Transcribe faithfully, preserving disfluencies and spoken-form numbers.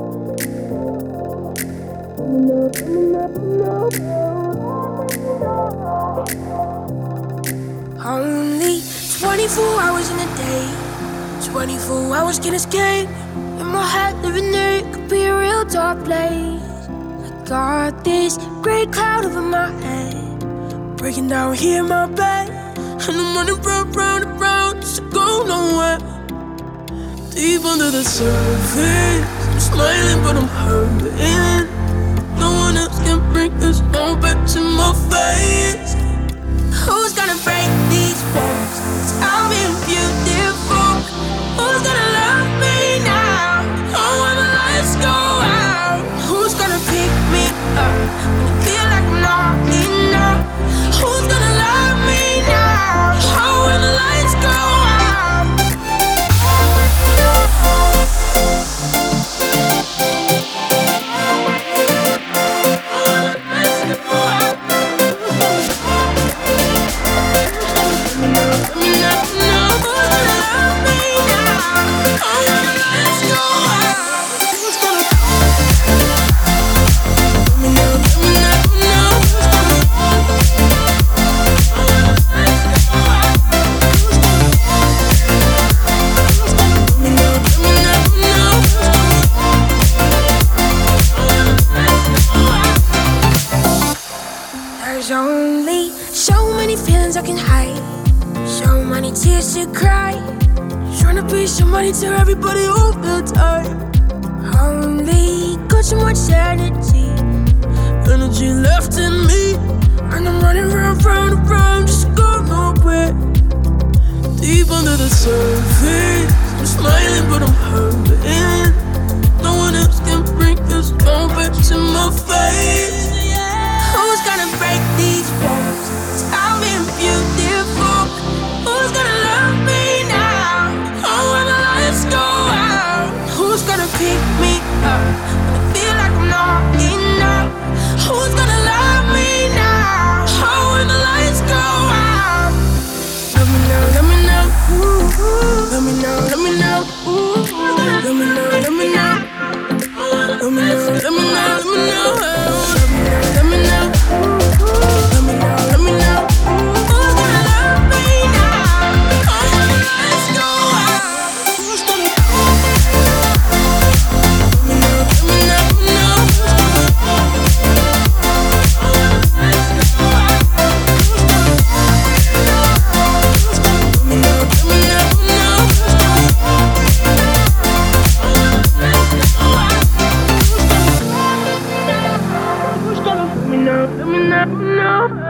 Only twenty-four hours in a day, twenty-four hours can escape. In my head, living there, it could be a real dark place. I got this gray cloud over my head, breaking down here in my bed. And I'm running round, round and round, just to go nowhere. Deep under the surface, I'm smiling but I'm hurting. No one else can bring this all back to my face. Who's gonna break these walls? 'Cause I'm being beautiful. Who's gonna love me now? Oh, when the lights go out. Who's gonna pick me up when I feel like I'm not enough? Who's gonna love me now? Oh, when the lights go out. There's only so many feelings I can hide, so many tears to cry, trying to be somebody to everybody all the time. Only got so much energy, energy left in me, and I'm running round, round, round, just to go nowhere. Deep under the surface, I'm smiling but I'm hurting. No one else can bring this all back to my face. Who's gonna break these walls? 'Cause I'm being beautiful. Who's gonna love me now? Oh, when the lights go out. Who's gonna pick me up when I feel like I'm not enough? Who's gonna love me now? Oh, when the lights go out. Let me know, let me know. Ooh, ooh. Let me know, let me know. Ooh, let me know, let me know. Let me know, let me know, let me know. Let me know, let me know. Let me know, let me know. Who's gonna love me now? Oh, when the lights go out. Who's gonna? Let me know, let me know, let me know. Let me know, let me know, let me know. Who's gonna? Let me know, let me know, let me know.